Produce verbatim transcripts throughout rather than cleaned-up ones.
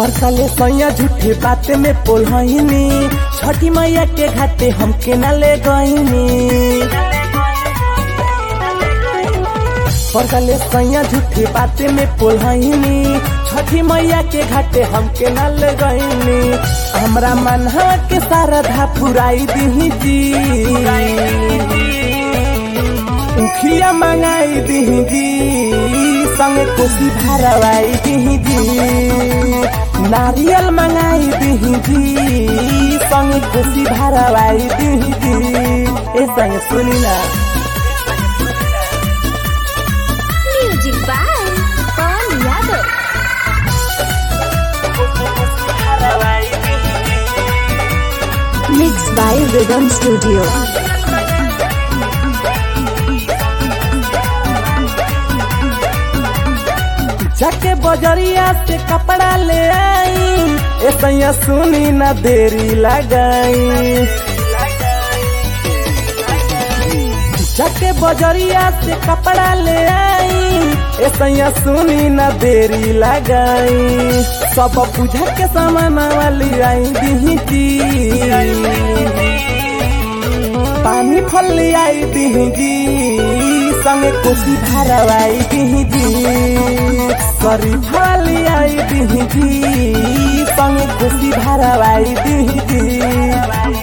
परसाले सैया झूठे बाते में पोलहनी, छठी मैया के घाटे हमके न ले गईनी। परसाले सैया झूठे बाते में पोलहनी, छठी मैया के घाटे हमके न ले गईनी। हमरा मनहा के सारधा पुराई दीही जी, उखिया मंगाई दीही जी, संगे कोसी भरवाई दीही जी। नारियल मंगाई दीही जी, संगे कोसी भरवाई दीही जी। ए संगे सुनी ना। Music by Pawan Yadav. Mix by rhythm studio. जाके बजरिया से कपड़ा ले आई, ऐसा सुनी न देरी लगाई। जाके बजरिया से कपड़ा ले आई, ऐसा सुनी न देरी लगाई। सब पूजा के सामान वाली आई दीही जी, पानी फल आई दीही जी, संगे कोसी भरवाई दीही जी। सरी फल आई दीही जी, संगे कोसी भरवाई दीही जी।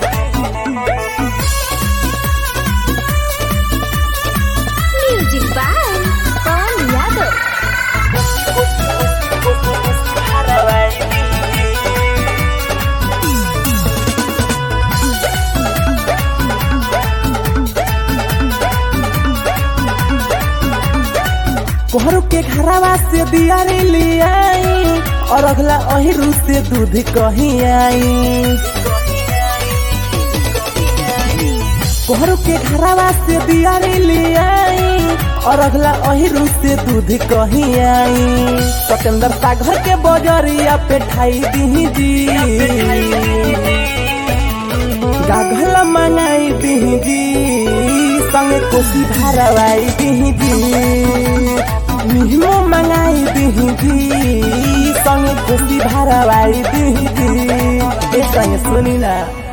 Music by Pawan Yadav. कोहरू के घरवा से दियारी ले आई, और अगला अहिरू से दूध कहीं आई। कोहरू के घरवा से दियारी ले आई, और अगला अहिरू से दूध कहीं आई। सतेंद्र सागर के बजरिया पे ठाई दीही जी, गाघल मंगाई दीही जी, संगे कोसी भरवाई दीही जी। मिहिमो मंगाई दीही जी, संगे कोसी भरवाई दीही जी। ए संगे सुनी ना।